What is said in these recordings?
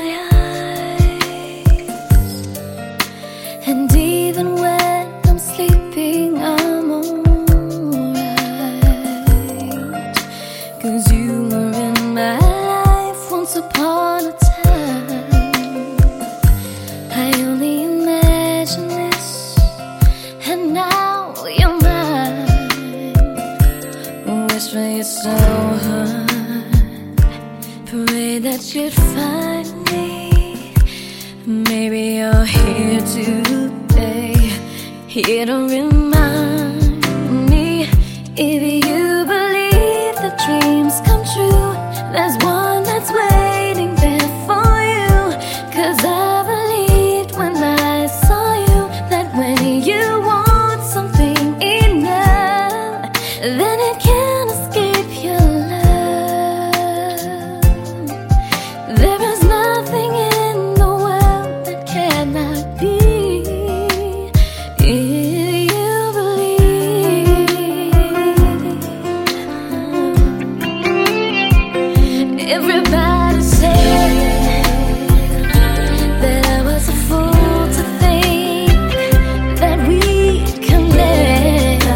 my eyes, and even when I'm sleeping I'm alright, 'cause you were in my life once upon a time. I only imagined this, and now you're mine. Wish for you so hard, pray that you'd find me. Maybe you're here today, here to remind me. If you believe that dreams come true, there's one that's waiting there for you. 'Cause I believed when I saw you that when you want something enough, then it can't escape your love. There is nothing in the world that cannot be, if you believe. Everybody said that I was a fool to think that we'd connect.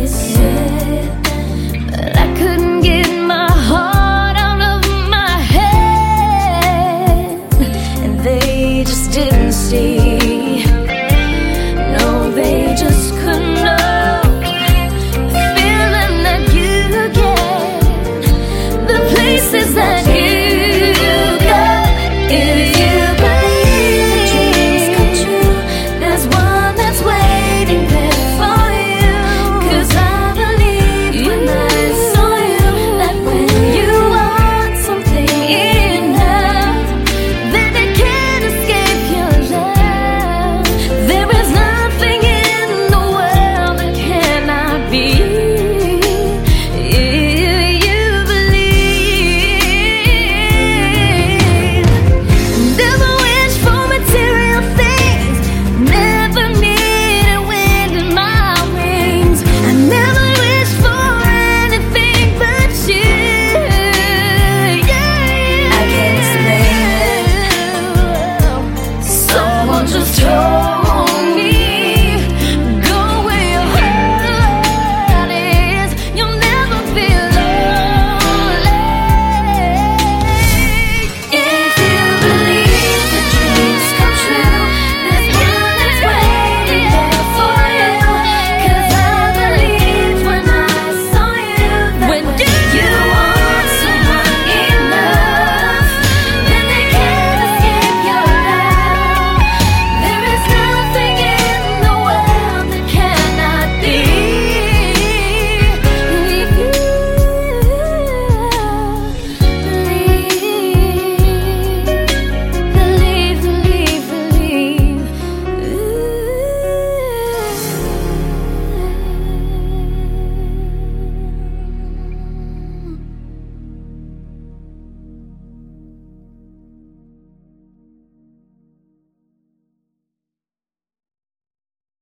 But I couldn't get my heart out of my head, and they just didn't see. No, they just couldn't know the feeling that you get, the places that you go. If you